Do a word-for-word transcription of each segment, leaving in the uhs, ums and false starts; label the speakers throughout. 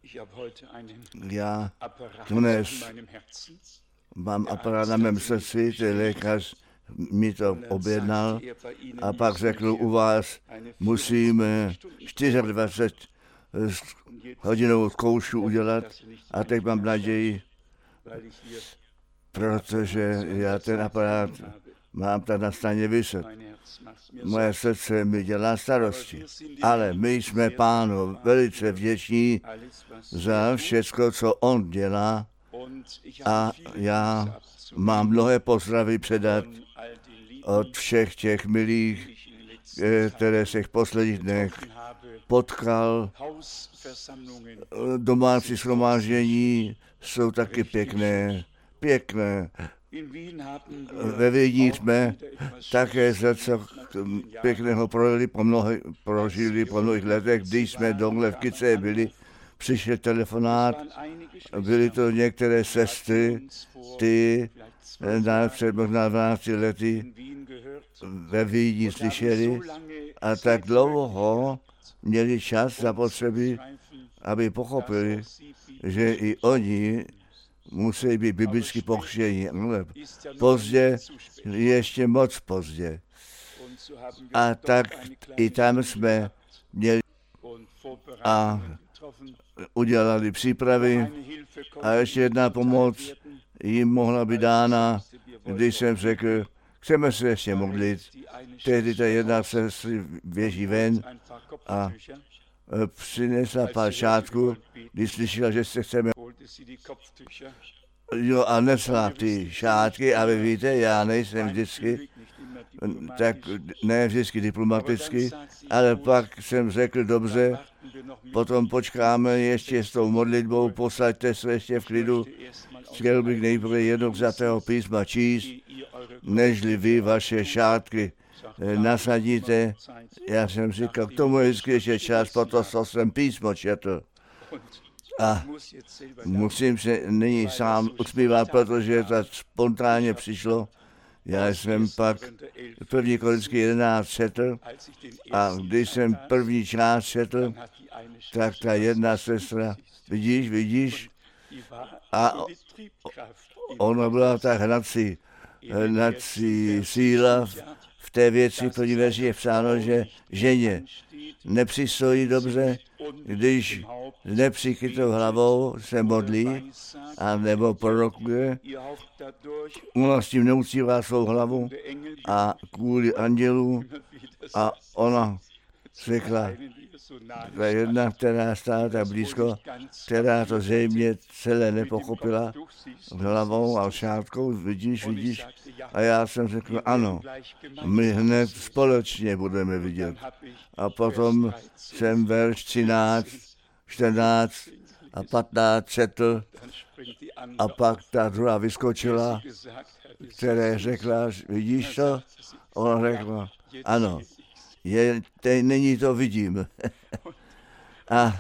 Speaker 1: Já dnes mám aparát na mém srdci, ten lékař mi to objednal a pak řekl, u vás musíme dvacet čtyři hodinovou zkoušku udělat a teď mám naději, protože já ten aparát mám tady na straně vyset. Moje srdce mi dělá starosti, ale my jsme Pánu velice vděční za všechno, co on dělá a já mám mnohé pozdravy předat od všech těch milých, které se v posledních dnech potkal. Domácí shromáždění jsou taky pěkné, pěkné. Ve Vídni jsme také něco pěkného projeli po mnohý, prožili po mnohých letech, když jsme dole v Kice byli, přišel telefonát, byly to některé sestry, ty na před možná dvanácti lety ve Vídni slyšeli a tak dlouho měli čas zapotřebí, aby pochopili, že i oni musí být biblicky pokřtěni. Pozdě, ještě moc pozdě. A tak i tam jsme měli a udělali přípravy a ještě jedna pomoc jim mohla být dána, když jsem řekl, chceme se ještě modlit. Tehdy ta jedna sestry běží ven a přinesla pár šátků, když slyšela, že se chceme. Jo, a nesla ty šátky, a vy víte, já nejsem vždycky, tak ne vždycky diplomaticky, ale pak jsem řekl, dobře, potom počkáme ještě s tou modlitbou, posaďte se ještě v klidu, chtěl bych nejprve jednou svatého písma číst, nežli vy vaše šátky nasadíte. Já jsem říkal, k tomu je vždycky ještě čas, potom jsem písmo četl. A musím se nyní sám usmívat, protože to spontánně přišlo. Já jsem pak první Korinský jedenáct četl a když jsem první část četl, tak ta jedna sestra, vidíš, vidíš, a ona byla ta hnací, hnací síla v té věci, první verši je psáno, že ženě nepřistojí dobře, když nepřikrytou hlavou se modlí a nebo prorokuje, ona s tím neuctívá svou hlavu a kvůli andělu a ona řekla, ta jedna, která stála tak blízko, která to zřejmě celé nepochopila hlavou a šátkou, vidíš, vidíš. A já jsem řekl, ano, my hned společně budeme vidět. A potom jsem verš třináct, čtrnáct a patnáct četl a pak ta druhá vyskočila, která řekla, vidíš to? Ona řekla, ano. Je, te, není to vidím. A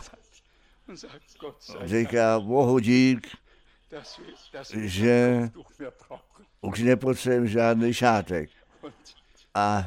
Speaker 1: říká, Bohu dík, že už nepotřebujeme žádný šátek. A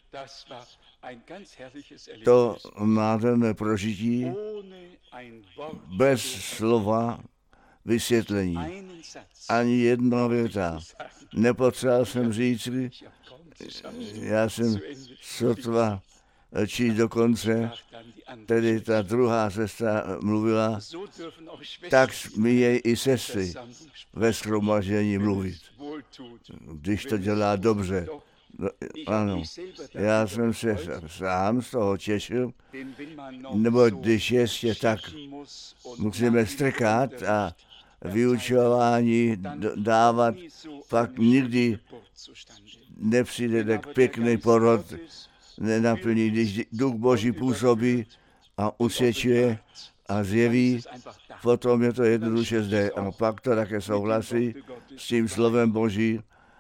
Speaker 1: to nádherné prožití bez slova vysvětlení. Ani jedna věta. Nepotřeboval jsem říct, já jsem sotva číst dokonce, tedy ta druhá sestra mluvila, tak smějí i sestry ve shromaždění mluvit, když to dělá dobře. No, ano, já jsem se sám z toho těšil, nebo když ještě tak musíme strkat a vyučování dávat, pak nikdy nepřijde k pěkný porod, nenaplní, když Duch Boží působí a usvědčuje a zjeví, potom je to jednoduše zde. A pak to také souhlasí s tím slovem Boží.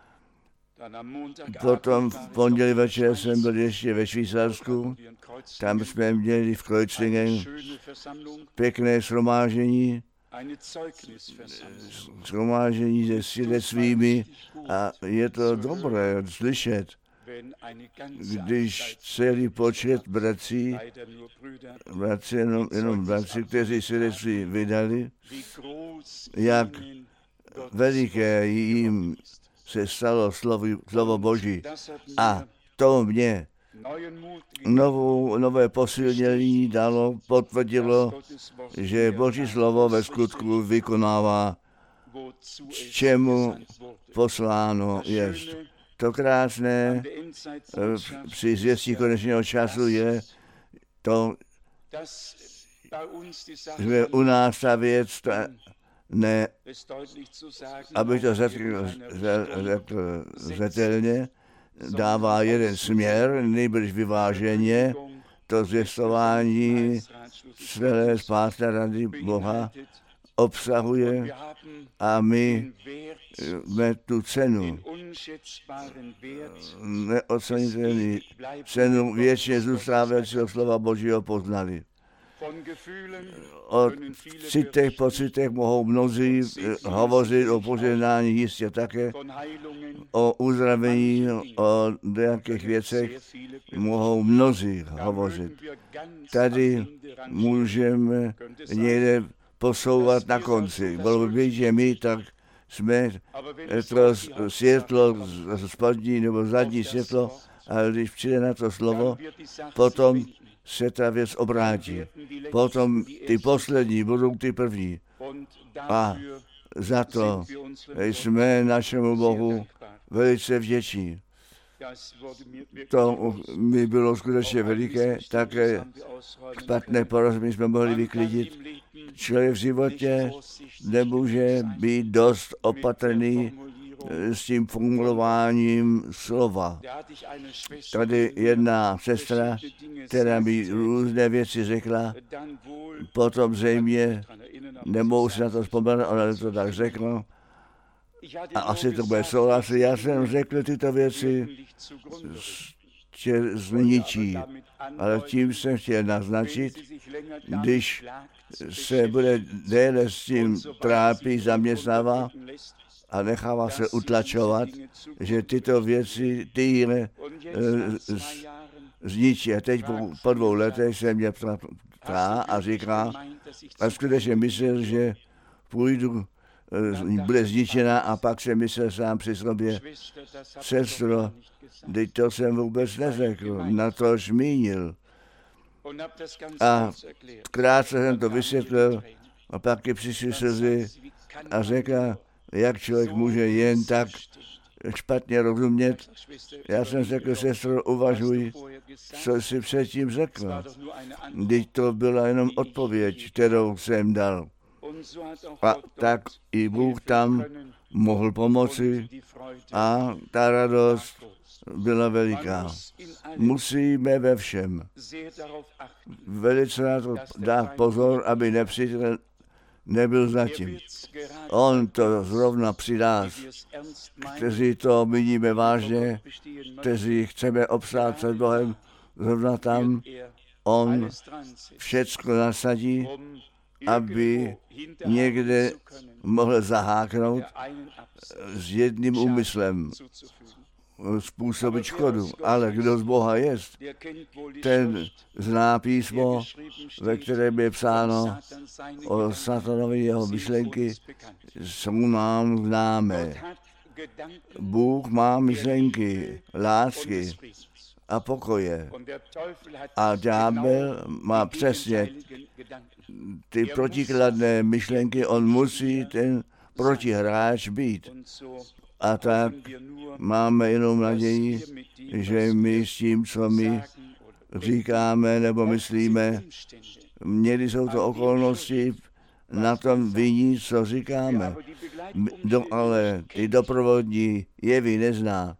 Speaker 1: Potom v pondělí večer jsem byl ještě ve Švýcarsku, tam jsme měli v Kreuzlingen pěkné shromáždění, shromáždění se svědectvími a je to dobré slyšet, když celý počet bratří, bratři, jenom, jenom bratři, kteří svědectví vydali, jak veliké jim se stalo slovo, slovo Boží. A to mě novou, nové posilnění dalo, potvrdilo, že Boží slovo ve skutku vykonává, čemu posláno jest. To krásné při zvěstí konečného času je to, že u nás ta věc ta ne, abych to řekl, řekl zřetelně, dává jeden směr, nejbrž vyváženě, to zvěstování celé spásné rady Boha obsahuje a my jsme tu cenu, neocenitelný cenu věčně zůstávajícího slova Božího poznali. O citech, pocitech mohou mnozí hovořit, o požehnání jistě také, o uzdravení, o nějakých věcech mohou mnozí hovořit. Tady můžeme někde posouvat na konci. Bylo by být, že my tak jsme to světlo, spodní nebo zadní světlo, ale když přijde na to slovo, potom se ta věc obrátí. Potom ty poslední budou ty první. A za to jsme našemu Bohu velice vděční. To mi bylo skutečně veliké, také špatné porozumění jsme mohli vyklidit. Člověk v životě nemůže být dost opatrný s tím formulováním slova. Tady jedna sestra, která mi různé věci řekla, potom zřejmě, nemohu si na to vzpomenout, ale to tak řekla, a asi to bude souhlasit. Já jsem řekl tyto věci tě zničí, ale tím jsem chtěl naznačit, když se bude déle s tím trápí, zaměstnává a nechává se utlačovat, že tyto věci týhle zničí. A teď po, po dvou letech se mě ptá a říká, a skutečně myslel, že půjdu, bude zničena a pak se myslel sám při sobě, sestro, teď to jsem vůbec neřekl, na to zmínil. A krátce jsem to vysvětlil a pak je přišli slzy a řekla, jak člověk může jen tak špatně rozumět. Já jsem řekl, sestro, uvažuj, co jsi předtím řekl. Když to byla jenom odpověď, kterou jsem dal. A tak i Bůh tam mohl pomoci a ta radost byla veliká. Musíme ve všem velice na to dát pozor, aby nepřítel nebyl zatím. On to zrovna přidá, kteří to vidíme vážně, kteří chceme obstát před Bohem, zrovna tam on všecko nasadí, aby někde mohl zaháknout s jedným úmyslem způsobit škodu. Ale kdo z Boha jest, ten zná písmo, ve kterém je psáno o satanovi jeho myšlenky, jsou nám známé. Bůh má myšlenky, lásky a pokoje. A ďábel má přesně ty protikladné myšlenky, on musí ten protihráč být. A tak máme jenom naději, že my s tím, co my říkáme nebo myslíme, měli jsou to okolnosti, na tom viní, co říkáme. Do, ale ty doprovodní jevy nezná.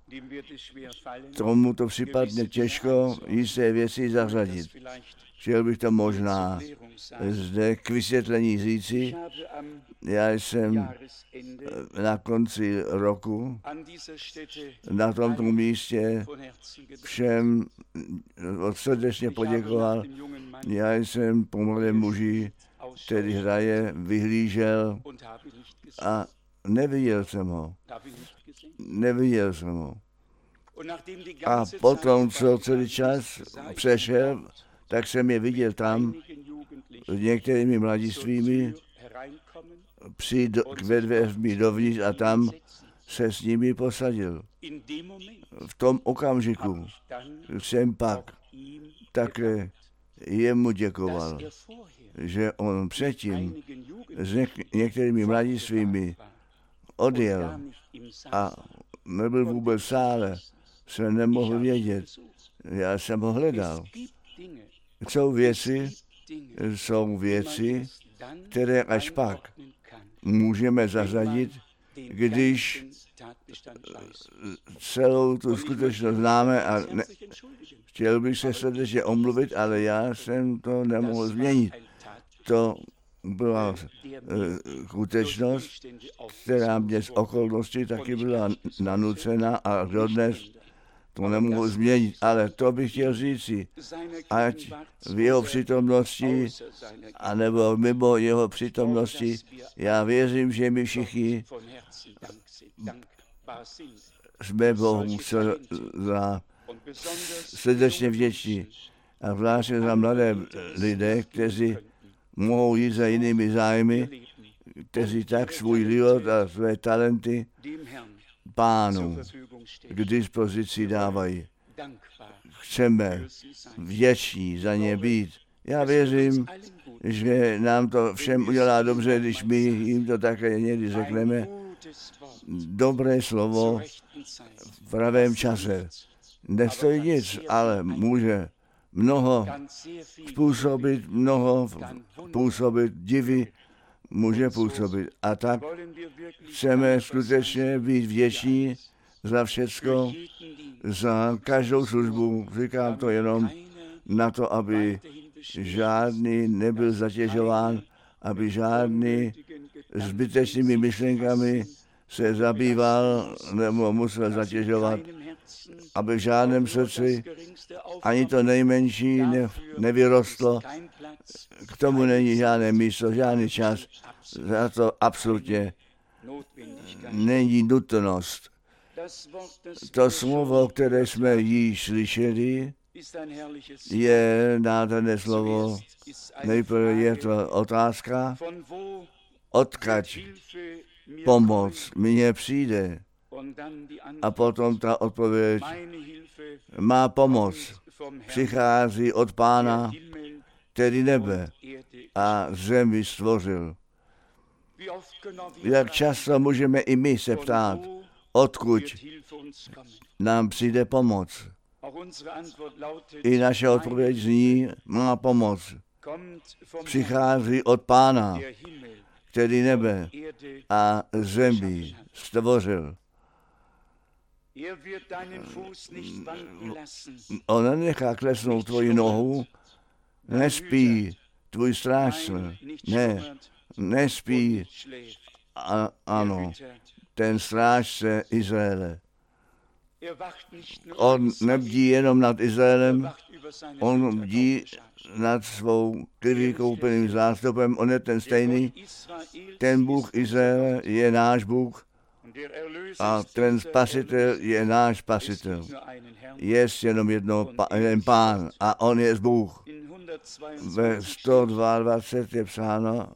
Speaker 1: Tomu to připadne těžko jisté věci zařadit. Chtěl bych to možná zde k vysvětlení říci. Já jsem na konci roku na tomto místě všem srdečně poděkoval. Já jsem po mladém muži, který hraje, vyhlížel a neviděl jsem ho. Neviděl jsem ho. A potom, co celý čas přešel, tak jsem je viděl tam s některými mladistvými přijít ve dveřmi dovnitř a tam se s nimi posadil. V tom okamžiku jsem pak také jemu děkoval, že on předtím s něk- některými mladistvými odjel a nebyl vůbec v sále, jsem nemohl vědět. Já jsem ho hledal. Jsou věci, jsou věci, které až pak můžeme zařadit, když celou tu skutečnost známe a ne, chtěl bych se srdečně omluvit, ale já jsem to nemohl změnit. To byla skutečnost, která mě z okolností taky byla nanucena a dodnes to nemohu změnit, ale to bych chtěl říci, ať v jeho přítomnosti, anebo mimo jeho přítomnosti, já věřím, že my všichni jsme Bohu za srdečně vděční a zvláště za mladé lidé, kteří mohou jít za jinými zájmy, kteří tak svůj život a své talenty Pánu k dispozici dávají. Chceme vděční za ně být. Já věřím, že nám to všem udělá dobře, když my jim to také někdy řekneme. Dobré slovo v pravém čase. Nestojí nic, ale může mnoho způsobit, mnoho působit divy, může působit. A tak chceme skutečně být vděční za všecko, za každou službu. Říkám to jenom na to, aby žádný nebyl zatěžován, aby žádný zbytečnými myšlenkami se zabýval nebo musel zatěžovat, aby v žádném srdci ani to nejmenší ne, nevyrostlo. K tomu není žádné místo, žádný čas. Za to absolutně není nutnost. To slovo, které jsme již slyšeli, je nádherné slovo. Nejprve je to otázka, odkud pomoc mně přijde. A potom ta odpověď, má pomoc přichází od Pána, který nebe a zemi stvořil. Jak často můžeme i my se ptát, odkud nám přijde pomoc. I naše odpověď zní, má pomoc přichází od Pána, který nebe a zemi stvořil. On nenechá klesnout tvoji nohu, nespí tvůj strážce, ne, nespí, a, ano, ten strážce Izraele. On nebdí jenom nad Izraelem, on bdí nad svou koupeným zástupem, on je ten stejný. Ten Bůh Izraele je náš Bůh a ten spasitel je náš spasitel. Je jenom jedno, jeden Pán a on je Bůh. Ve sto dvacet dva je psáno,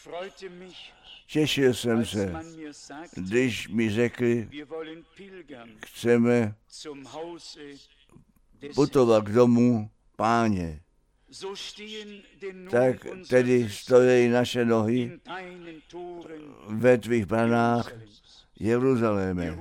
Speaker 1: těšil jsem se, když mi řekli, chceme putovat k domu Páně. Tak tedy stojí naše nohy ve tvých branách Jeruzaléme.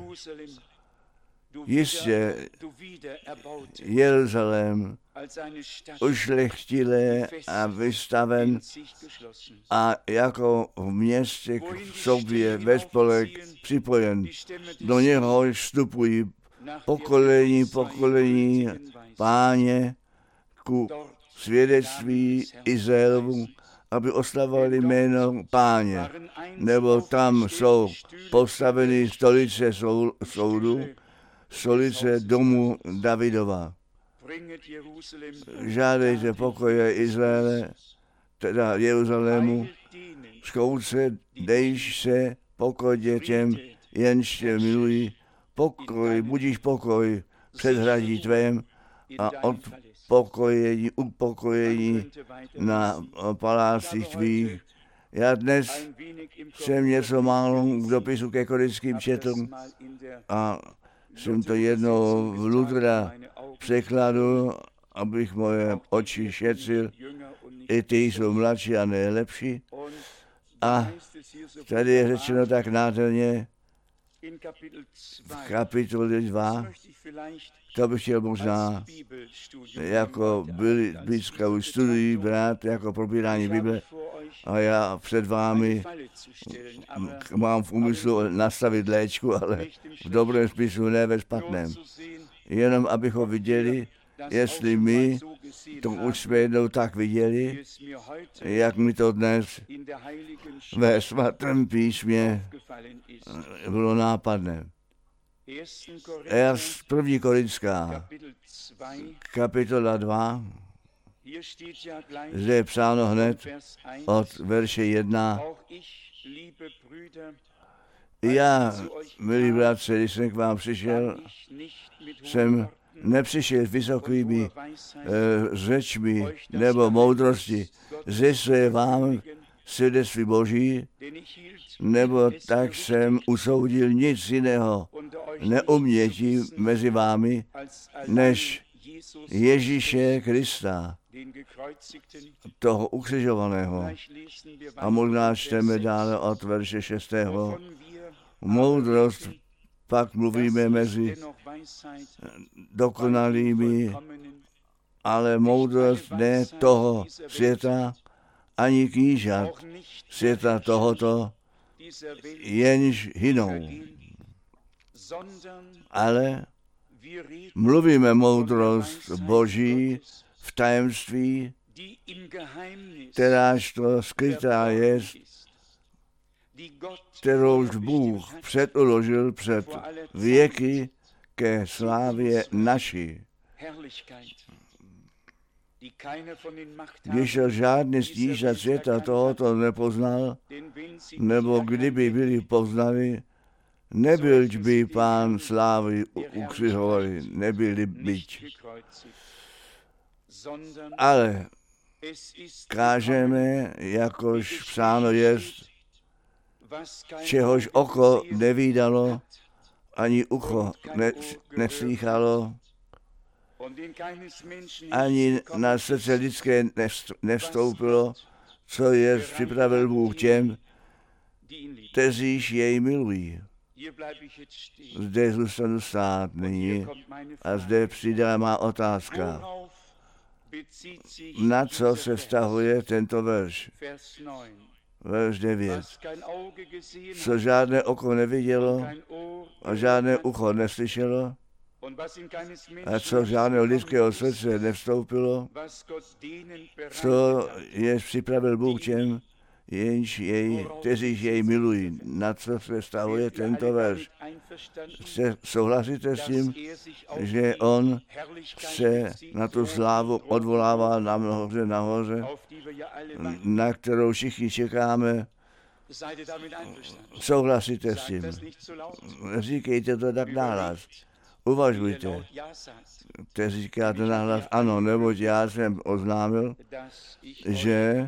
Speaker 1: Jistě Jeruzalém ušlechtilé a vystaven a jako v městě k sobě ve spolek připojen. Do něho vstupují pokolení, pokolení Páně ku svědectví Izraelovu, aby oslavovali jméno Páně. Nebo tam jsou postaveny stolice soudu, stolice domu Davidova. Žádejte pokoje Izraele, teda Jeruzalému, zkouce, dejš se pokoj dětem, jenž tě milují, pokoj, budíš pokoj, předhradí tvém a odpokojení, upokojení na palácích tvých. Já dnes jsem něco málo k dopisu ke korinským četl a jsem to jednou v Lutra překladu, abych moje oči šetřil. I ty jsou mladší a nejlepší. A tady je řečeno tak nádherně v kapitole dva, to bych chtěl možná jako biblickou studii brát, jako probírání Bible. A já před vámi mám v úmyslu nastavit léčku, ale v dobrém smyslu, ne ve špatném. Jenom abychom viděli, jestli my to už jsme jednou tak viděli, jak mi to dnes ve svatém písmě bylo nápadné. První Korinská, kapitola dva, zde je psáno hned od verše jedna. Já, milí bratře, když jsem k vám přišel, jsem nepřišel vysokými e, řečmi nebo moudrosti, že se vám svědectví Boží, nebo tak jsem usoudil nic jiného neumětí mezi vámi, než Ježíše Krista, toho ukřižovaného. A možná čteme dále od verše šestého. Moudrost pak mluvíme mezi dokonalými, ale moudrost ne toho světa, ani knížat světa tohoto, jenž hynou. Ale mluvíme moudrost Boží v tajemství, kteráž to skrytá je, kterouž Bůh předuložil před věky ke slávě naší. Když žádný z knížat světa tohoto nepoznal, nebo kdyby byli poznali, nebyl by Pán slávy ukřižovali, nebyli byť. Ale kážeme, jakož psáno jest, čehož oko nevídalo, ani ucho ne, neslýchalo, ani na srdce lidské nevstoupilo, co je připravil Bůh těm, kteříž jej milují. Zde zůstanu stát nyní a zde přijde má otázka. Na co se vztahuje tento verš? Verš devět. Co žádné oko nevidělo a žádné ucho neslyšelo a co žádného lidského srdce nevstoupilo, co je připravil Bůh těm, jenž jej, kteříž jej milují. Na co se vztahuje tento verš? Se, souhlasíte s tím, že on se na tu slávu odvolává nahoře, nahoře, na kterou všichni čekáme? Souhlasíte s tím? Říkejte to tak nahlas. Uvažujte. Kteří říkáte nahlas ano, neboť já jsem oznámil, že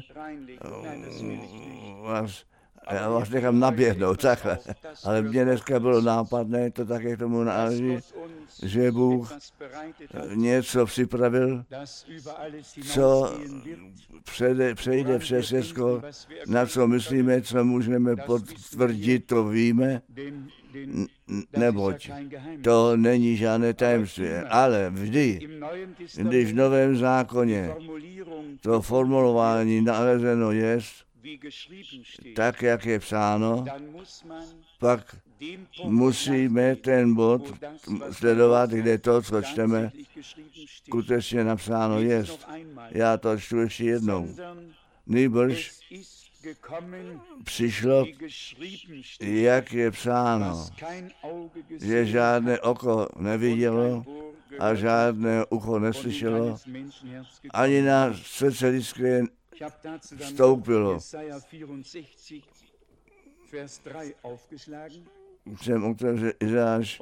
Speaker 1: vás, já vás nechám naběhnout, takhle. Ale mně dneska bylo nápadné, to také k tomu náleží, že Bůh něco připravil, co přejde, přejde přes všechno, na co myslíme, co můžeme potvrdit, to víme, neboť to není žádné tajemství, ale vždy, když v Novém zákoně to formulování nalezeno je, tak, jak je psáno, pak musíme ten bod sledovat, kde to, co čteme, skutečně napsáno je. Já to čtu ještě jednou. Nýbrž přišlo, jak je psáno, že žádné oko nevidělo a žádné ucho neslyšelo, ani na srdce lidské vstoupilo. jsem otevřel Izáš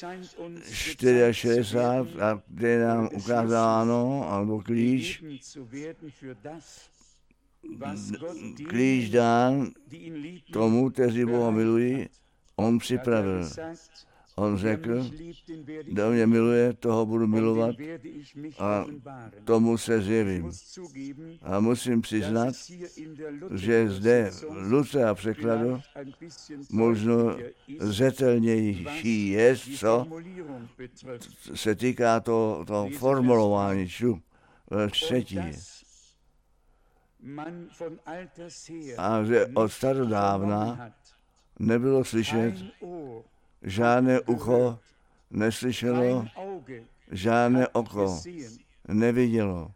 Speaker 1: šedesát čtyři a kde je nám ukázáno, alebo klíč, klíč dán tomu, kteří Boha milují, on připravil. On řekl, kdo mě miluje, toho budu milovat a tomu se zjevím. A musím přiznat, že zde v Lucera překladu možno zřetelnější je, co se týká toho, toho formulování, čtu, třetí. A že od starodávna nebylo slyšet, žádné ucho neslyšelo, žádné oko nevidělo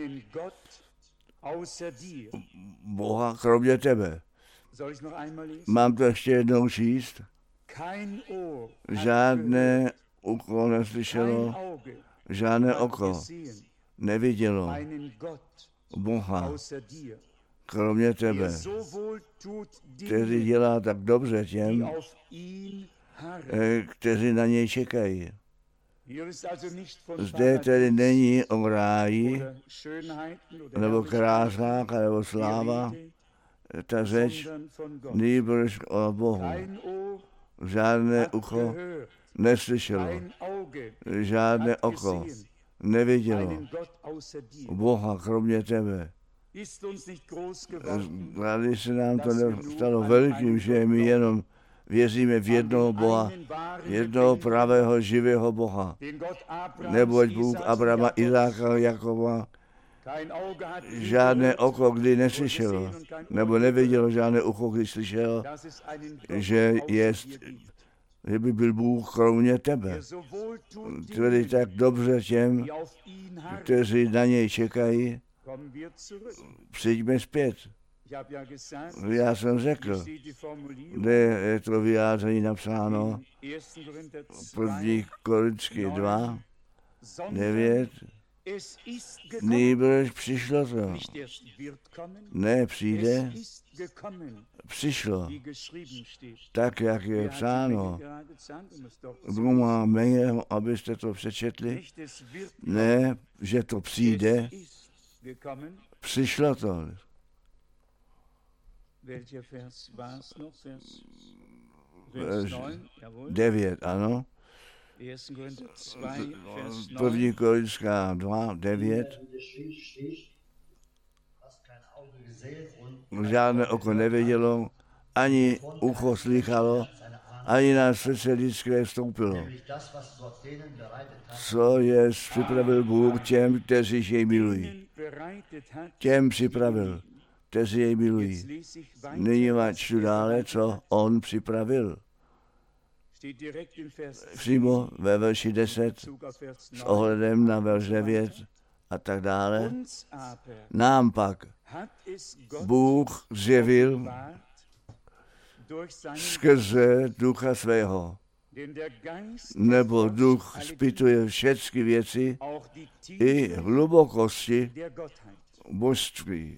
Speaker 1: Boha kromě tebe. Mám to ještě jednou číst? Žádné ucho neslyšelo, žádné oko nevidělo Boha kromě tebe, který dělá tak dobře těm, kteří na něj čekají. Zde tedy není o ráji, nebo krásách, nebo sláva, ta řeč, nýbrž o Bohu. Žádné ucho neslyšelo, žádné oko nevidělo Boha kromě tebe. Tady se nám to stalo velikým, že my jenom věříme v jednoho Boha, jednoho pravého, živého Boha. Neboť Bůh Abrahama, Izáka, Jakoba, žádné oko kdy neslyšelo, nebo nevidělo žádné ucho, kdy slyšelo, že, jest, že by byl Bůh kromě tebe. Tedy tak dobře těm, kteří na něj čekají, přijďme zpět. Já jsem řekl, kde je to vyjádření napsáno, první Korinský dva, devět, nýbrž přišlo to. Ne přijde, přišlo. Tak, jak je psáno. Dvěma mejem, abyste to přečetli. Ne, že to přijde, přišlo to. devět, ano. První Korinská dva, devět. Žádné oko nevědělo, ani ucho slychalo, ani na srdce lidské vstoupilo. Co je připravil Bůh těm, kteří jej milují. Těm připravil, kteří jej milují. Nyní čtu dále, co on připravil. Přímo ve verši deset s ohledem na verš devět a tak dále. Nám pak Bůh zjevil skrze ducha svého, nebo duch zpytuje všechny věci i hlubokosti božství.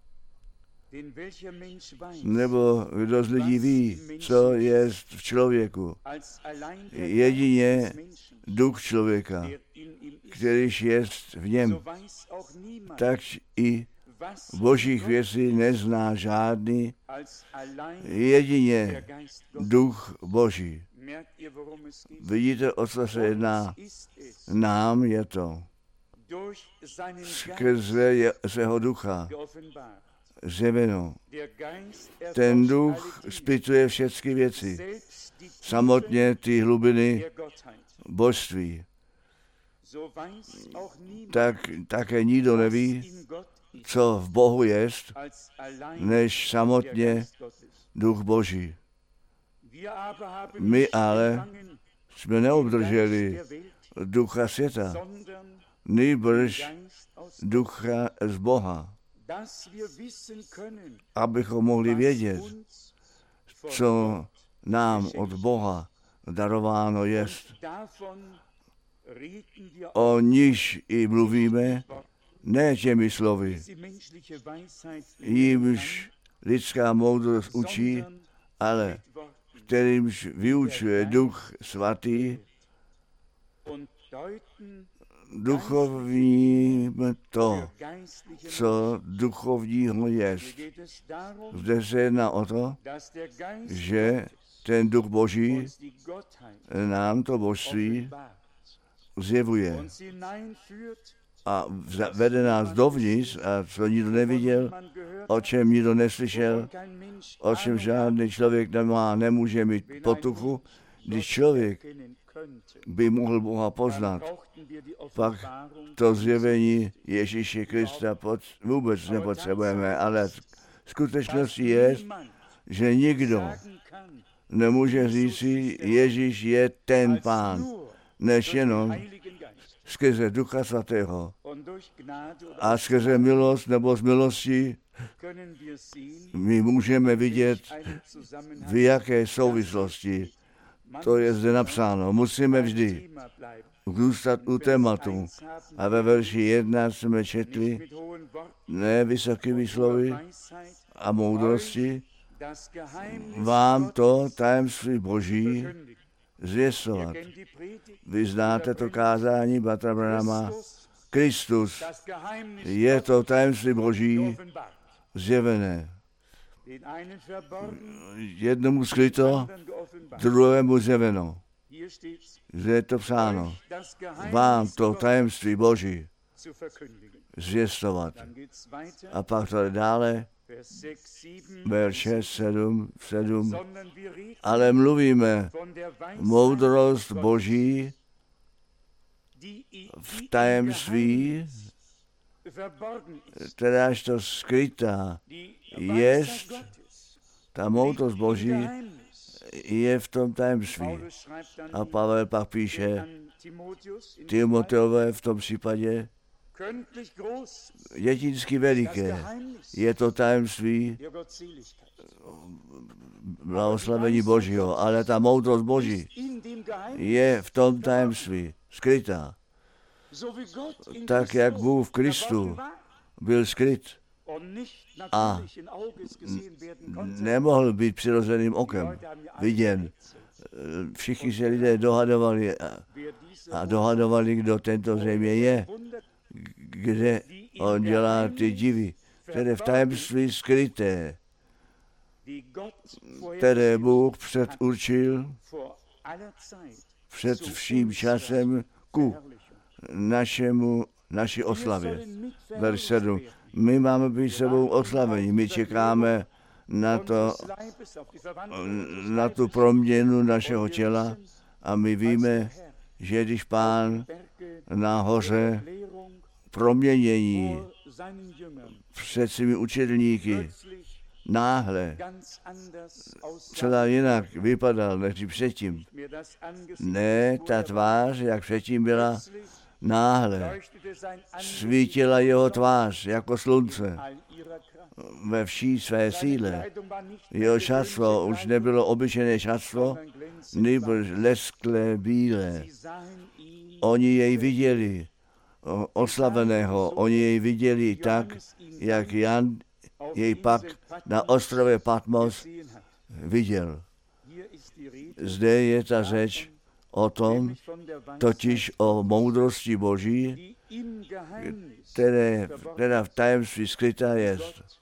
Speaker 1: Nebo kdo z lidí ví, co je v člověku. Jedině duch člověka, kterýž je v něm, tak i božích věcí nezná žádný, jedině duch boží. Vidíte, o co se jedná? Nám je to skrze svého ducha zjeveno. Ten duch zpytuje všechny věci, samotně ty hlubiny božství. Tak také nikdo neví, co v Bohu jest, než samotně duch Boží. My ale jsme neobdrželi ducha světa, nýbrž ducha z Boha, abychom mohli vědět, co nám od Boha darováno jest. O níž i mluvíme, ne těmi slovy, jímž lidská moudrost učí, ale kterýmž vyučuje Duch Svatý, duchovním to, co duchovního jest. Zde se jedná o to, že ten Duch Boží nám to božství zjevuje a vede nás dovnitř, a co nikdo neviděl, o čem nikdo neslyšel, o čem žádný člověk nemá, nemůže mít potuchu. Když člověk by mohl Boha poznat, pak to zjevení Ježíše Krista pod, vůbec nepotřebujeme, ale skutečností je, že nikdo nemůže říci, Ježíš je ten Pán, než jenom skrze Ducha Svatého a skrze milost nebo z milosti my můžeme vidět, v jaké souvislosti. To je zde napsáno. Musíme vždy zůstat u tématu. A ve verši jedna jsme četli, ne vysokými slovy a moudrosti, vám to tajemství Boží zvěstovat. Vy znáte to kázání bratra Branhama. Kristus je to tajemství Boží zjevené. Jednomu skryto, druhému zjeveno. Zde je to psáno. Vám to tajemství Boží zvěstovat. A pak to dále, verš šest, sedm, sedm, ale mluvíme moudrost Boží v tajemství, kteráž to skrytá jest, ta moudrost Boží je v tom tajemství. A Pavel pak píše Timoteové v tom případě, dětinsky veliké je to tajemství blahoslavení Božího, ale ta moudrost Boží je v tom tajemství skrytá. Tak, jak Bůh v Kristu byl skryt a nemohl být přirozeným okem viděn. Všichni se lidé dohadovali a, a dohadovali, kdo tento země je, kde on dělá ty divy, které v tajemství skryté, které Bůh předurčil před vším časem ku našemu, naší oslavě. Verš sedm. My máme být sebou oslavení, my čekáme na, to, na tu proměnu našeho těla a my víme, že když Pán na hoře proměnění před svými učedlníky náhle celá jinak vypadal než předtím. Ne, ta tvář, jak předtím byla, náhle svítila jeho tvář jako slunce ve vší své síle. Jeho šatstvo už nebylo obyčejné šatstvo, nýbrž lesklé bílé. Oni jej viděli, oslaveného, oni jej viděli tak, jak Jan jej pak na ostrově Patmos viděl. Zde je ta řeč o tom, totiž o moudrosti Boží, které, která v tajemství skrytá je,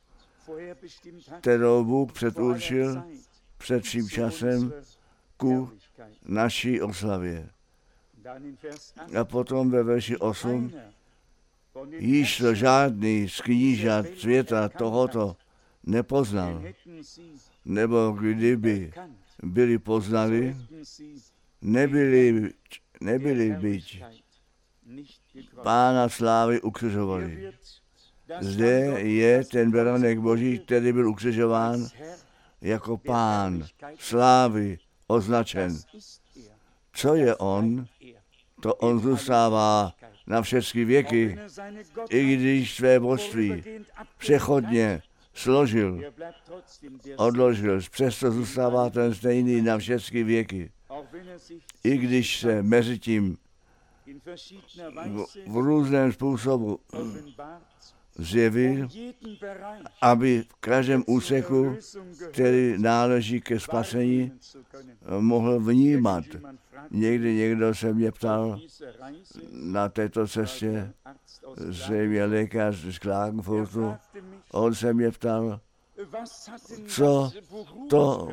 Speaker 1: kterou Bůh předurčil před vším časem ku naší oslavě. A potom ve verši osm, již to žádný z knížat světa tohoto nepoznal, nebo kdyby byli poznali, nebyli, nebyli byť Pána slávy ukřižovali. Zde je ten beránek Boží, který byl ukřižován jako Pán slávy označen. Co je on? To on zůstává na všechny věky, i když své božství přechodně složil, odložil, přesto zůstává ten stejný na všechny věky. I když se mezi tím v, v různém způsobu zjevil, aby v každém úseku, který náleží ke spasení, mohl vnímat. Někdy někdo se mě ptal na této cestě, zřejmě lékař z Klagenfurtu, on se mě ptal, co to,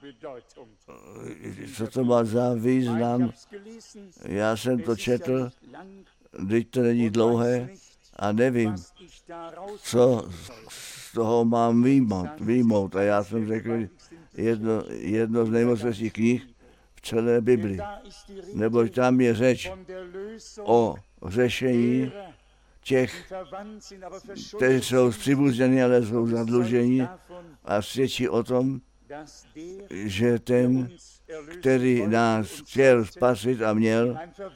Speaker 1: co to má za význam. Já jsem to četl, teď to není dlouhé a nevím, co z toho mám výjmout. výjmout. A já jsem řekl, jedno, jedno z nejmocnějších knih v celé Bibli, neboť tam je řeč o řešení těch, kteří jsou příbuzení, ale jsou zadluženi a svědčí o tom, že ten, který nás chtěl spasit a měl,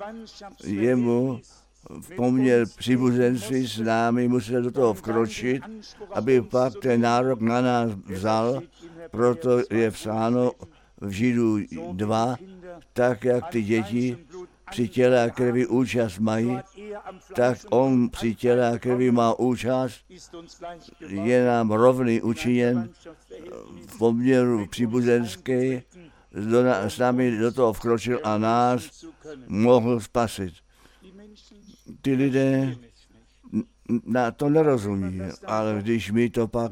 Speaker 1: jemu v poměr příbuzenství s námi musel do toho vkročit, aby pak ten nárok na nás vzal, proto je psáno v Židů dva, tak jak ty děti při těle a krvi účast mají, tak on při těle a krvi má účast, je nám rovný učiněn v poměru příbuzenské, s námi do toho vkročil a nás mohl spasit. Ty lidé na to nerozumí, ale když my to pak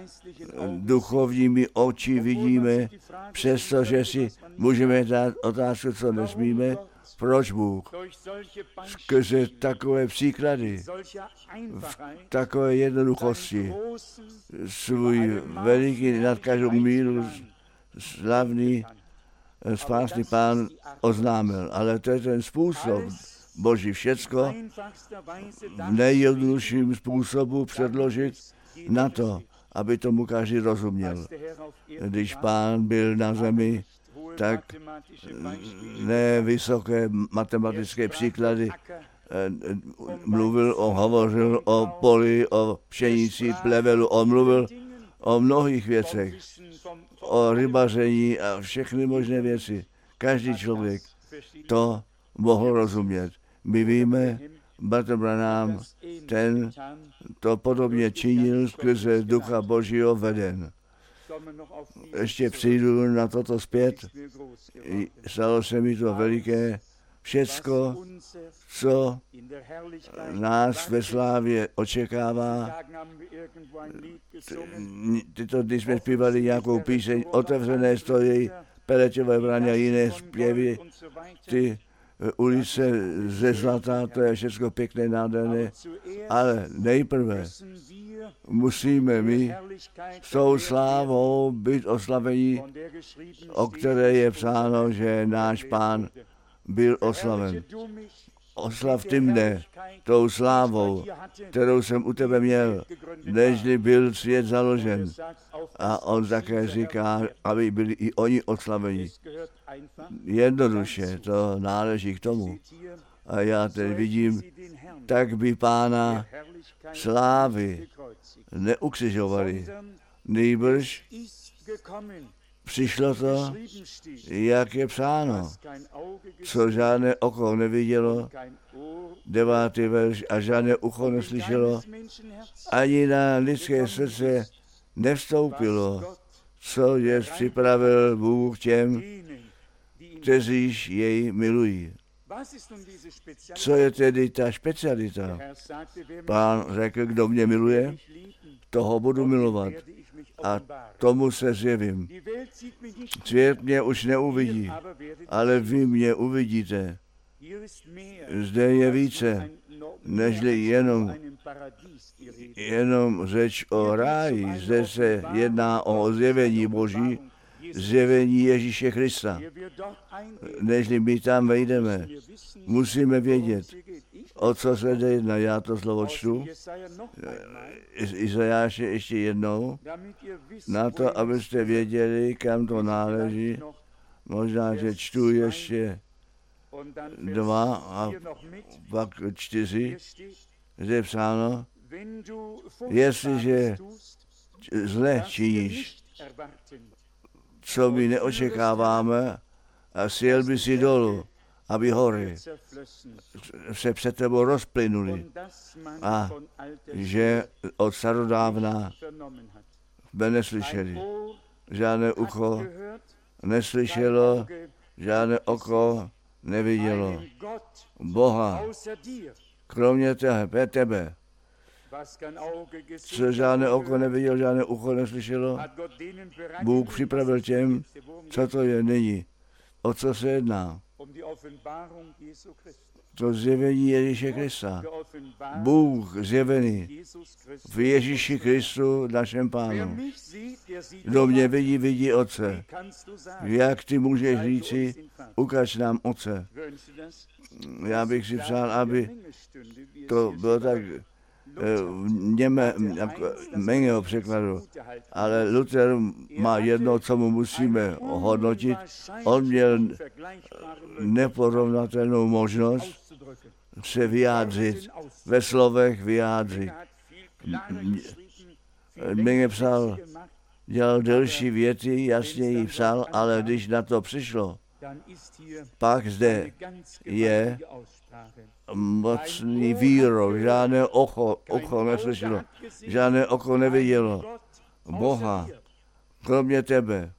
Speaker 1: duchovními oči vidíme, přestože si můžeme dát otázku, co nesmíme, proč Bůh skrze takové příklady, v takové jednoduchosti, svůj veliký nad každou míru slavný spásný Pán oznámil. Ale to je ten způsob Boží, všecko v nejjednodušším způsobu předložit na to, aby tomu každý rozuměl. Když Pán byl na zemi, tak ne vysoké matematické příklady, mluvil, on hovořil o poli, o pšenici, plevelu, on mluvil o mnohých věcech, o rybaření a všechny možné věci. Každý člověk to mohl rozumět. My víme, Bratr Branham, ten to podobně činil skrze Ducha Božího veden. Ještě přijdu na toto zpět. Stalo se mi to veliké. Všecko, co nás ve slávě očekává. Tyto dny jsme zpívali nějakou píseň, otevřené stojí, Pelečové braně a jiné zpěvy, ty ulice ze zlata, to je všechno pěkné, nádherné, ale nejprve musíme my s tou slávou být oslavení, o které je psáno, že náš Pán byl oslaven. Oslav ty mne tou slávou, kterou jsem u tebe měl, nežli byl svět založen. A on také říká, aby byli i oni oslaveni. Jednoduše, to náleží k tomu. A já teď vidím, tak by Pána slávy neukřižovali. Nýbrž přišlo to, jak je psáno, co žádné oko nevidělo, devátý verš, a žádné ucho neslyšelo, ani na lidské srdce nevstoupilo, co je připravil Bůh těm, kteříž jej milují. Co je tedy ta specialita? Pán řekl, kdo mě miluje, toho budu milovat a tomu se zjevím. Svět mě už neuvidí, ale vy mě uvidíte. Zde je více, nežli jenom, jenom řeč o ráji. Zde se jedná o zjevení Boží, zjevení Ježíše Krista. Nežli my tam vejdeme, musíme vědět, o co se jde jedná. Já to slovo čtu, Izajáše ještě jednou, na to, abyste věděli, kam to náleží. Možná, že čtu ještě dva a pak čtyři, kde je psáno, jestliže zle činíš, co my neočekáváme, a sjel by si dolů aby hory se před tebou rozplynuly a že od starodávna jsme neslyšeli. Žádné ucho neslyšelo, žádné oko nevidělo Boha, kromě tebe, tebe. Co žádné oko nevidělo, žádné ucho neslyšelo, Bůh připravil těm, co to je nyní. O co se jedná? To zjevení Ježíše Krista. Bůh zjevený v Ježíši Kristu, našem Pánu. Kdo mě vidí, vidí Otce. Jak ty můžeš říci, ukaž nám Otce. Já bych si přál, aby to bylo tak něme, méně překladu, ale Luther má jedno, co mu musíme hodnotit. On měl neporovnatelnou možnost se vyjádřit, ve slovech vyjádřit. Méně psal, dělal delší věty, jasněji psal, ale když na to přišlo, pak zde je mocný výrok, žádné oko, oko neslyšelo, žádné oko nevidělo Boha, kromě tebe.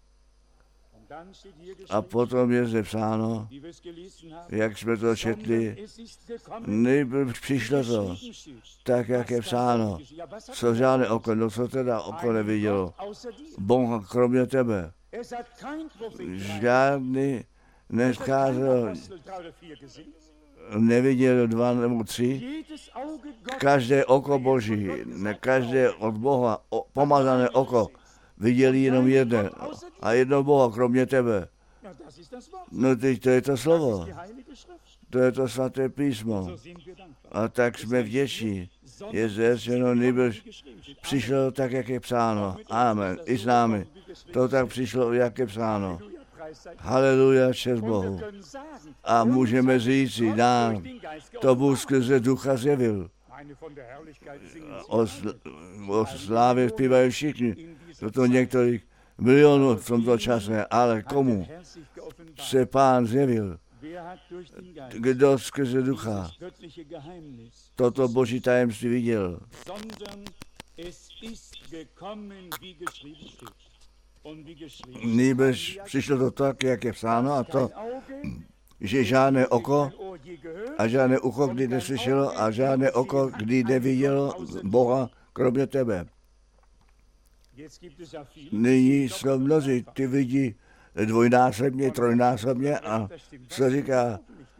Speaker 1: A potom je zde psáno, jak jsme to četli, nejprve přišlo to, tak jak je psáno, co žádné oko, no co teda oko nevidělo Boha, kromě tebe. Žádný nescházel, neviděl dva nebo tři, každé oko Boží, ne každé od Boha o, pomazané oko, viděli jenom jeden a jedno Boha, kromě tebe. No teď to je to slovo, to je to svaté písmo. A tak jsme vděční. Je zde řečeno, nýbrž přišlo tak, jak je psáno. Amen. I s námi. To tak přišlo, jak je psáno. Haleluja, čest Bohu. A můžeme říct, nám to Bůh skrze ducha zjevil. O, sl- o slávě zpívají všichni. Toto několik milionů v tomto čase, ale komu se Pán zjevil? Kdo skrze ducha toto boží tajemství viděl? Nýbrž přišlo to tak, jak je psáno, a to, že žádné oko a žádné ucho kdy neslyšelo a žádné oko kdy nevidělo Boha, kromě tebe. Nyní jsou mnozí, ty vidí dvojnásobně, trojnásobně a co říká?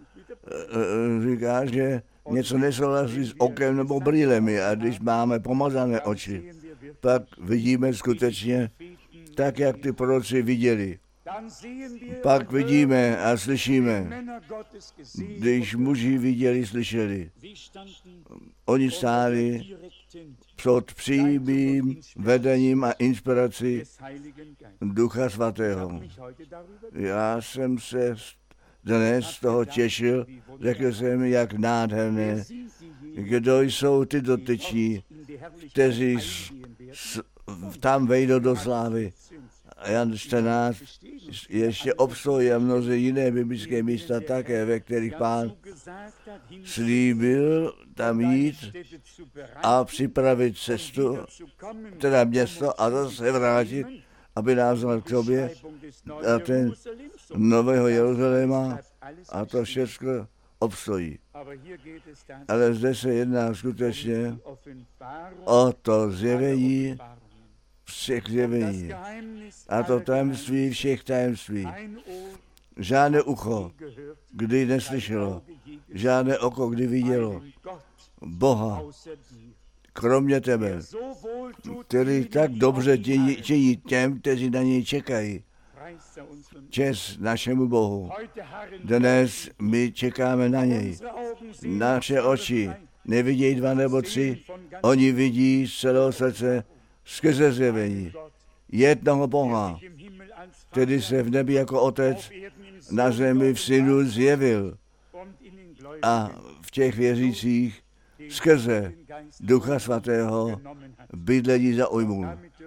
Speaker 1: Říká, že něco nesouhlasí s okem nebo brýlemi a když máme pomazané oči, pak vidíme skutečně tak, jak ty proroci viděli. Pak vidíme a slyšíme, když muži viděli, slyšeli. Oni stáli pod přímým vedením a inspirací Ducha Svatého. Já jsem se dnes z toho těšil, řekl jsem, jak nádherné, kdo jsou ty dotyční, kteří s, s, tam vejdou do slávy. Jan čtrnáct ještě obstojí a mnozí jiné biblické místa také, ve kterých Pán slíbil tam jít a připravit cestu, teda město a zase vrátit, aby nás vzal k sobě a ten nového Jeruzaléma a to všechno obstojí. Ale zde se jedná skutečně o to zjevení všech zjevení. A to tajemství všech tajemství. Žádné ucho, kdy neslyšelo, žádné oko, kdy vidělo Boha, kromě tebe, který tak dobře činí těm, kteří na něj čekají. Čest našemu Bohu. Dnes my čekáme na něj. Naše oči nevidějí dva nebo tři, oni vidí z celého srdce skrze zjevení jednoho Boha, který se v nebi jako Otec na zemi v Synu zjevil a v těch věřících skrze Ducha Svatého bydlení zaujmul.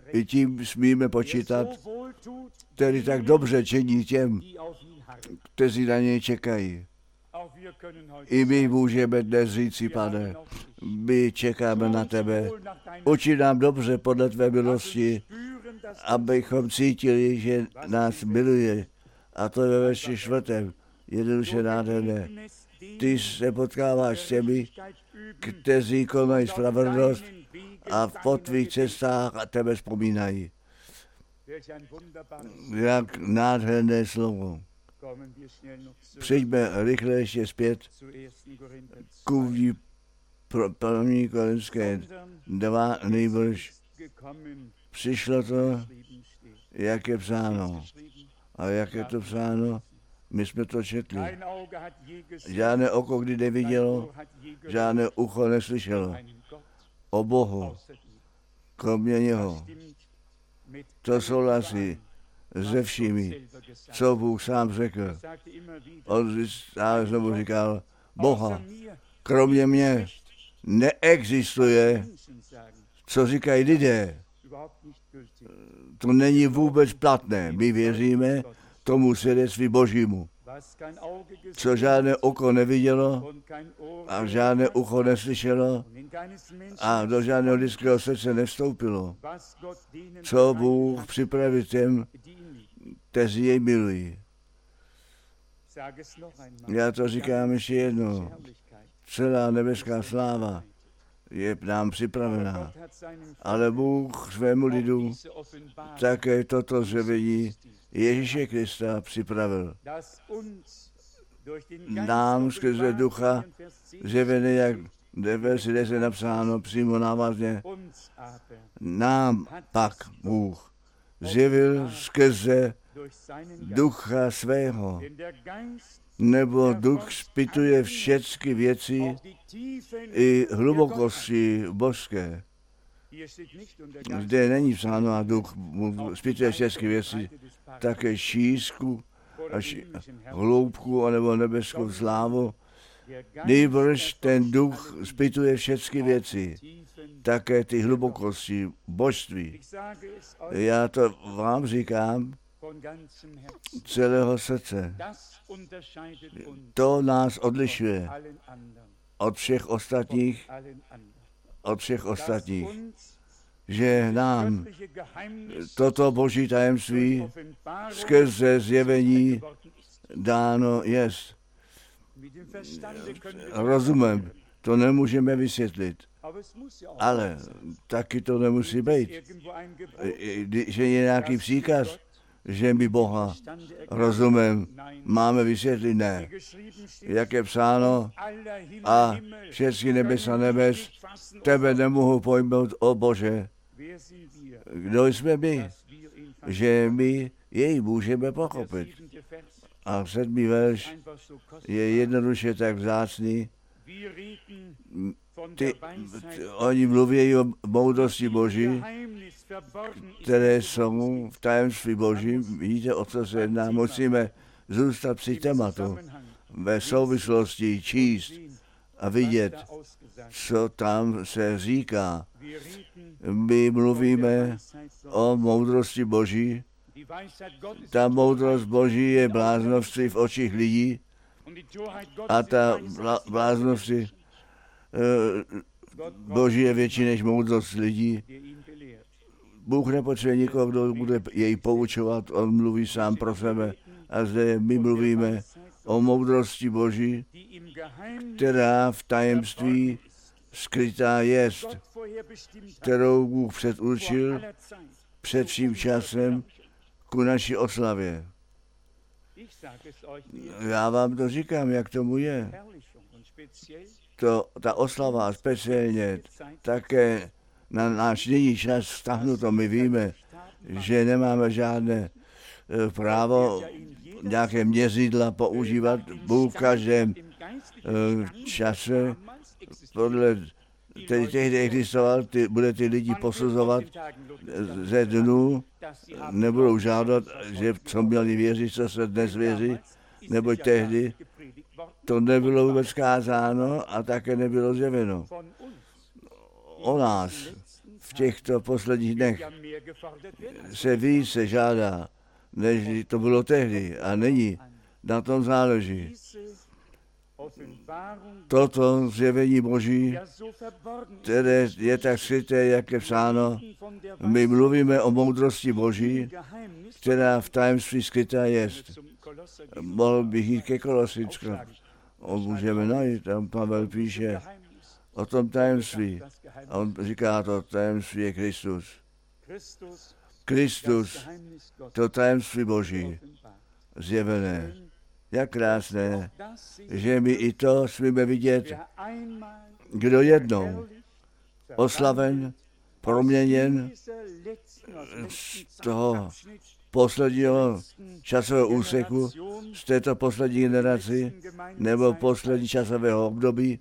Speaker 1: I tím smíme počítat, který tak dobře činí těm, kteří na něj čekají. I my můžeme dnes říci, Pane, my čekáme na tebe. Uči nám dobře podle tvé milosti, abychom cítili, že nás miluje. A to je ve verši čtvrtém. Jednoduše nádherné. Ty se potkáváš s těmi, kteří konají spravedlnost a po tvých cestách a tebe vzpomínají. Jak nádherné slovo. Přijďme rychle ještě zpět ku první Korinské dva, nejbrž přišlo to, jak je psáno. A jak je to psáno? My jsme to četli. Žádné oko kdy nevidělo, žádné ucho neslyšelo o Bohu, kromě něho. To souhlasí se všemi, co Bůh sám řekl. On stále znovu říkal, Boha, kromě mě neexistuje, co říkají lidé. To není vůbec platné. My věříme tomu svědectví Božímu, co žádné oko nevidělo a žádné ucho neslyšelo a do žádného lidského srdce nevstoupilo, co Bůh připraví těm, kteří jej milují. Já to říkám ještě jednou. Celá nebeská sláva je nám připravená. Ale Bůh svému lidu také toto zjevení Ježíše Krista připravil. Nám skrze ducha zjevený, jak ve verši deset napsáno přímo návazně, nám pak Bůh zjevil skrze ducha svého, nebo duch zpytuje všechny věci i hlubokosti božské. Zde není psáno a duch zpytuje všechny věci, také šířku a ši, hloubku anebo nebeskou slávu. Nejbrž ten duch zpytuje všechny věci, také ty hlubokosti božství. Já to vám říkám celého srdce. To nás odlišuje od všech ostatních, od všech ostatních, že nám toto boží tajemství skrze zjevení dáno jest. Rozumem to nemůžeme vysvětlit, ale taky to nemusí být, že je nějaký příkaz, že my Boha rozumem máme vysvětlit, ne. Jak je psáno, a všechny nebesa nebes tebe nemohu pojmout, o Bože. Kdo jsme my, že my jej můžeme pochopit. A sedmý verš je jednoduše tak vzácný. Ty, ty, oni mluví o moudrosti Boží, které jsou v tajemství Božím. Vidíte, o co se jedná? Musíme zůstat při tématu, ve souvislosti číst a vidět, co tam se říká. My mluvíme o moudrosti Boží. Ta moudrost Boží je bláznovství v očích lidí a ta bláznovství Boží je větší než moudrost lidí. Bůh nepotřebuje nikoho, kdo bude jej poučovat, on mluví sám pro sebe. A zde my mluvíme o moudrosti Boží, která v tajemství skrytá jest, kterou Bůh předurčil před vším časem ku naší oslavě. Já vám to říkám, jak tomu je. To, ta oslava speciálně také na náš nyní čas vztahnuto, my víme, že nemáme žádné právo nějaké měřidla používat. Bůh v každém čase podle tedy tehdy existoval, ty, bude ty lidi posuzovat ze dnů, nebudou žádat, že co měli věřit, co se dnes věří, neboť tehdy to nebylo vůbec kázáno a také nebylo zjeveno. O nás v těchto posledních dnech se více žádá, než to bylo tehdy a není. Na tom záleží. Toto zjevení Boží, které je tak skryté, jak je psáno, my mluvíme o moudrosti Boží, která v tajemství skrytá jest. Mohl bych jít ke Kolosicku. On můžeme najít, tam Pavel píše o tom tajemství. A on říká, to tajemství je Kristus. Kristus, to tajemství Boží, zjevené. Jak krásné, že my i to smíme vidět, kdo jednou oslaven, proměněn z toho posledního časového úseku, z této poslední generaci, nebo poslední časového období,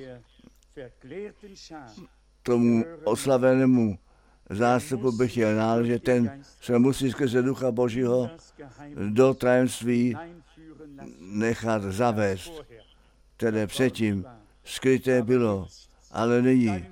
Speaker 1: tomu oslavenému zástupu bych chtěl náležet, ten se musí skrze Ducha Božího do tajemství nechat zavést, které předtím skryté bylo, ale nyní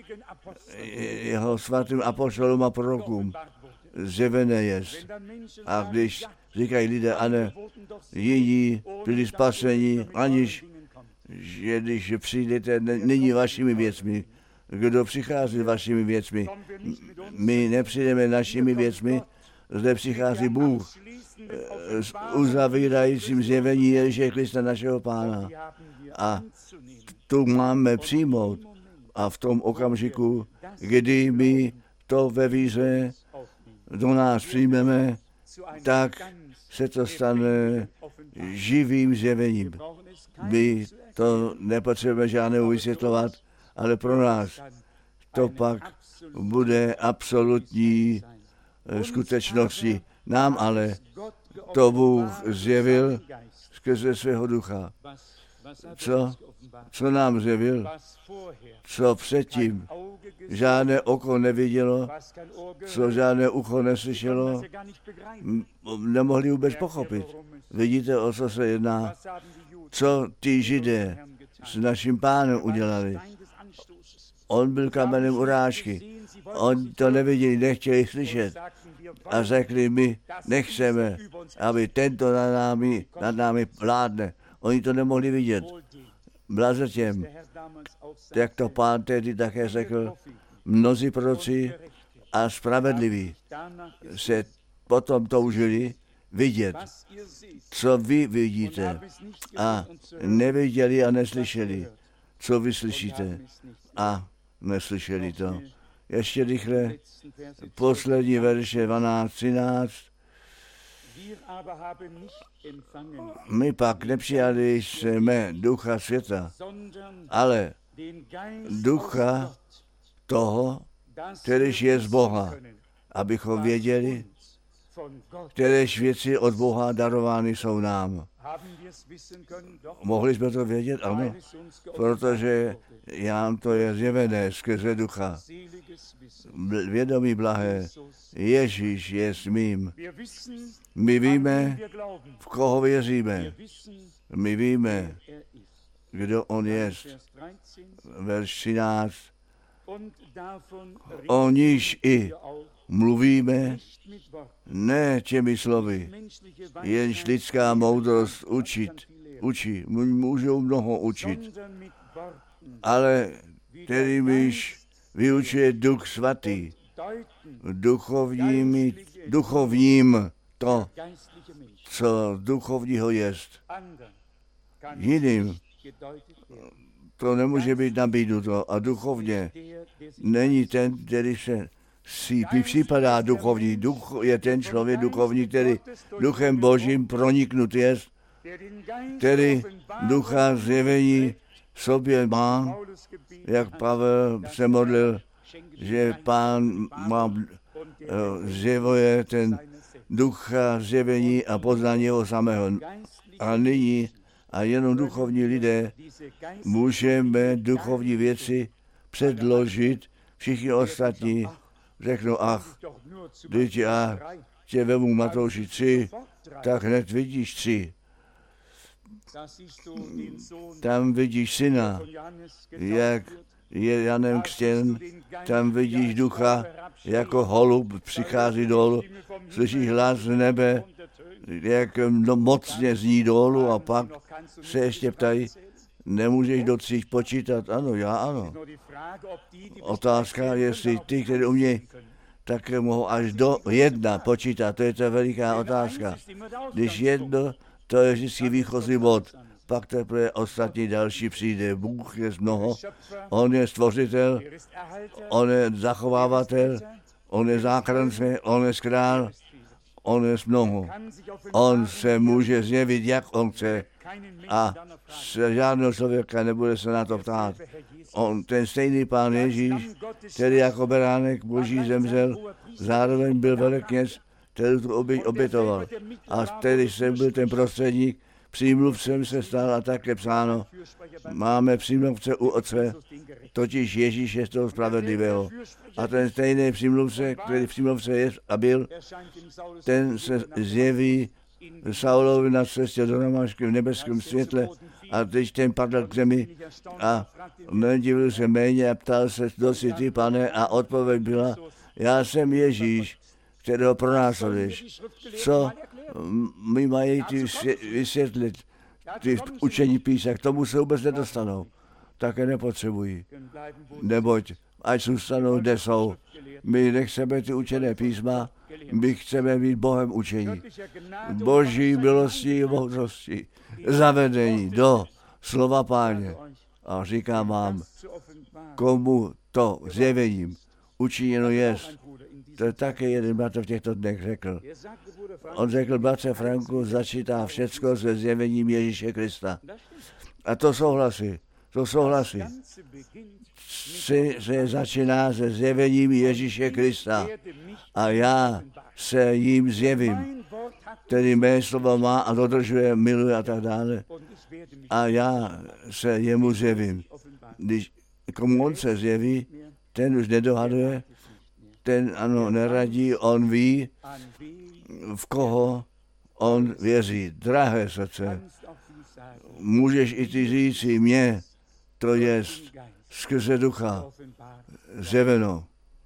Speaker 1: jeho svatým apoštolům a prorokům zjevené jest. A když říkají lidé, ale jiní byli spaseni, aniž že když přijdete nyní vašimi věcmi, kdo přichází s vašimi věcmi, my nepřijdeme našimi věcmi, zde přichází Bůh s uzavírajícím zjevení Ježíše Krista našeho Pána. A tu máme přijmout. A v tom okamžiku, kdy my to ve víře do nás přijmeme, tak se to stane živým zjevením. My to nepotřebujeme žádného vysvětlovat, ale pro nás to pak bude absolutní skutečnosti. Nám ale to Bůh zjevil skrze svého ducha. Co, co nám zjevil? Co předtím žádné oko nevidělo, co žádné ucho neslyšelo, nemohli vůbec pochopit. Vidíte, o co se jedná? Co ty Židé s naším Pánem udělali? On byl kamenem urážky. On to neviděli, nechtěli slyšet. A řekli, my nechceme, aby tento nad námi, nad námi vládne. Oni to nemohli vidět. Blaze těm, jak to Pán tehdy také řekl, mnozí proroci a spravedliví se potom toužili vidět, co vy vidíte a neviděli a neslyšeli, co vy slyšíte a neslyšeli to. Ještě rychle, poslední verše dvanáct třináct. My pak nepřijali jsme ducha světa, ale ducha toho, kterýž je z Boha, abychom věděli, které věci od Boha darovány jsou nám. Mohli jsme to vědět? Ano, protože nám to je zjevené skrze ducha. Vědomí blahé, Ježíš je mým. My víme, v koho věříme. My víme, kdo on je. Verš třináct. O níž i mluvíme, ne těmi slovy, jenž lidská moudrost učit, učí, můžou mnoho učit, ale kterýmiž vyučuje Duch Svatý, duchovním, duchovním to, co duchovního jest. Jiným to nemůže být nabídnuto a duchovně není ten, který se si připadá duchovní. Duch je ten člověk duchovní, který duchem Božím proniknut je, který ducha zjevení v sobě má, jak Pavel se modlil, že Pán má zjevuje ten ducha zjevení a poznání jeho samého. A nyní a jenom duchovní lidé můžeme duchovní věci předložit, všichni ostatní řeknou, ach, když já tě vemu Matouši tři, tak hned vidíš tři. Tam vidíš syna, jak je Janem křtěn, tam vidíš ducha, jako holub přichází dolů, slyšíš hlas z nebe, jak no, mocně zní dolů a pak se ještě ptají, nemůžeš do tří počítat? Ano, já ano. Otázka, jestli ty, kteří umějí, tak mohou až do jedna počítat, to je ta veliká otázka. Když jedno, to je vždycky výchozí bod, pak teprve ostatní další přijde. Bůh je mnoho, on je stvořitel, on je zachovávatel, on je záchránce, on je král, on je mnoho. On se může zjevit, jak on chce a se žádného člověka nebude se na to ptát. On, ten stejný Pán Ježíš, který jako beránek boží zemřel, zároveň byl velekněz, který tu oběť obětoval. A který jsem byl ten prostředník, přímluvcem se stal a také psáno, máme přímluvce u Otce, totiž Ježíše toho spravedlivého. A ten stejný přímluvce, který přímluvce je a byl, ten se zjeví Saulovi na cestě do Damašku v nebeském světle a teď ten padl k zemi a nedivil se méně a ptal se, kdo jsi ty, Pane, a odpověď byla, já jsem Ježíš, kterého pronásleduješ. Co mi mají ty vysvětlit, ty učení písek, k tomu se vůbec nedostanou. Také nepotřebují. Neboť, ať zůstanou, kde jsou. My nechceme ty učené písma, my chceme být Bohem učení. Boží milostí a moudrosti. Zavedení do slova Páně. A říkám vám, komu to zjevením učiněno jest. To je také jeden bratr v těchto dnech řekl. On řekl, bratře Franku, začítá všecko se zjevením Ježíše Krista. A to souhlasí. To souhlasí. Se, se začíná se zjevením Ježíše Krista. A já se jim zjevím, který mé slovo má a dodržuje, miluje a tak dále. A já se jemu zjevím. Když komu on se zjeví, ten už nedohaduje, ten ano neradí, on ví, v koho on věří. Drahé srdce, můžeš i ty říci mě, to je skrze ducha zjeveno.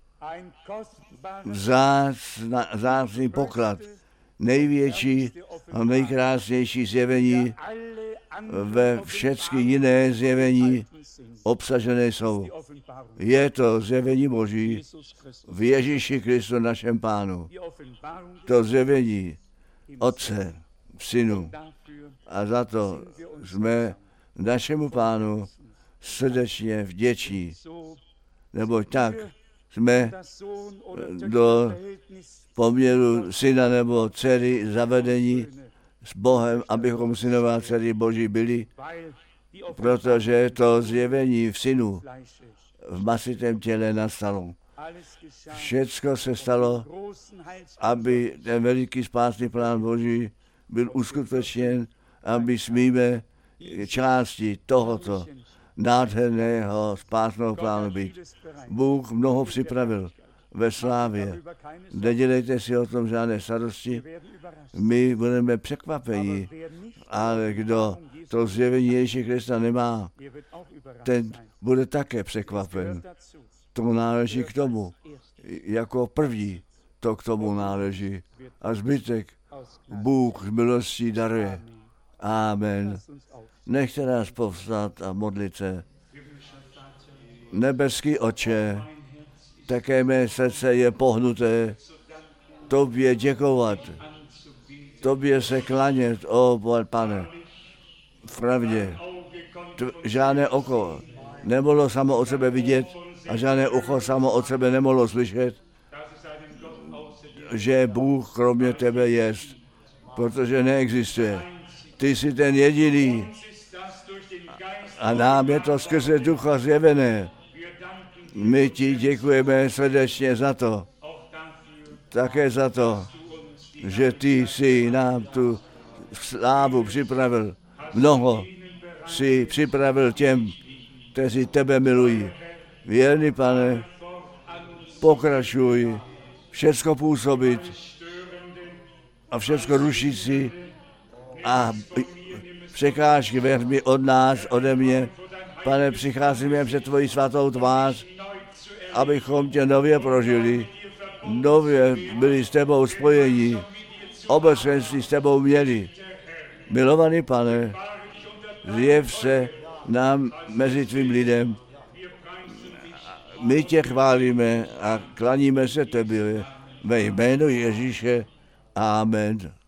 Speaker 1: Vzácný poklad, největší a nejkrásnější zjevení ve všechny jiné zjevení obsažené jsou. Je to zjevení Boží v Ježíši Kristu našem Pánu. To zjevení Otce v Synu. A za to jsme našemu Pánu srdečně vděční. Nebo tak jsme do poměru syna nebo dcery zavedení s Bohem, abychom synové a dcery Boží byli, protože to zjevení v synu v masitém těle nastalo. Všecko se stalo, aby ten veliký spásný plán Boží byl uskutečněn, aby smíme části tohoto nádherného spásného plánu být. Bůh mnoho připravil ve slávě. Nedělejte si o tom žádné starosti. My budeme překvapeni, ale kdo to zjevení Ježíše Krista nemá, ten bude také překvapen. To náleží k tomu. Jako první to k tomu náleží. A zbytek Bůh z milostí daruje. Amen. Nechte nás povstat a modlit se. Nebeský Otče, také mé srdce je pohnuté tobě děkovat, tobě se klanět, o Pane. V pravdě, t- žádné oko nemohlo samo od sebe vidět a žádné ucho samo od sebe nemohlo slyšet, že Bůh kromě tebe jest, protože neexistuje. Ty jsi ten jediný a nám je to skrze ducha zjevené. My ti děkujeme srdečně za to, také za to, že ty jsi nám tu slávu připravil. Mnoho jsi připravil těm, kteří tebe milují. Věrný Pane, pokračuj, všecko působit a všecko rušící a překážky vezmi od nás, ode mě Pane, přicházíme před tvoji svatou tvář, abychom tě nově prožili, nově byli s tebou spojení, obecenství s tebou měli. Milovaný Pane, zjev se nám mezi tvým lidem. My tě chválíme a klaníme se tebe ve jménu Ježíše. Amen.